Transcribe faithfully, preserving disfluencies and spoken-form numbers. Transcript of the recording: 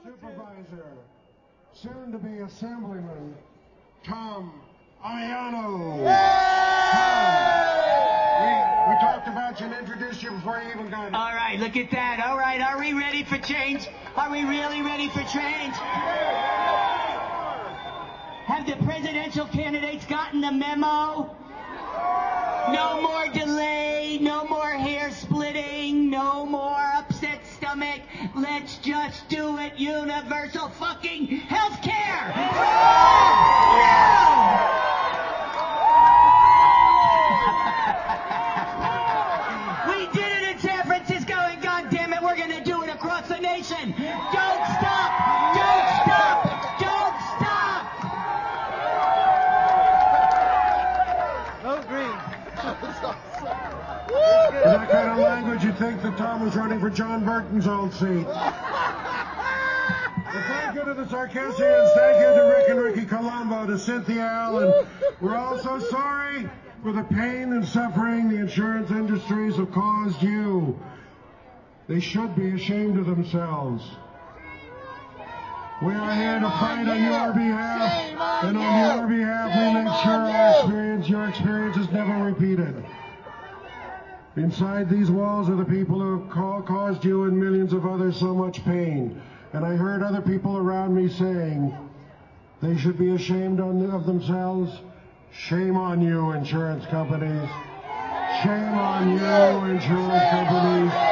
Supervisor, soon to be Assemblyman, Tom Amiano. We, we talked about you and introduced you before you even got it. All right, look at that. All right, are we ready for change? Are we really ready for change? Have the presidential candidates gotten the memo? No more delay, no more hair splitting, no more upset stomach. Let's just do it. Universal fucking health care! We did it in San Francisco, and goddamn it, we're gonna do it across the nation. Don't stop! Don't stop! Don't stop! Vote green. In that kind of language, you'd think that Tom was running for John Burton's old seat. Well, thank you to the Sarkassians, thank you to Rick and Ricky Colombo, to Cynthia Allen. We're also sorry for the pain and suffering the insurance industries have caused you. They should be ashamed of themselves. We are here to fight on your behalf, and on your behalf we make sure our experience, your experience is never repeated. Inside these walls are the people who have ca- caused you and millions of others so much pain. And I heard other people around me saying they should be ashamed on, of themselves. Shame on you, insurance companies. Shame on you, insurance companies.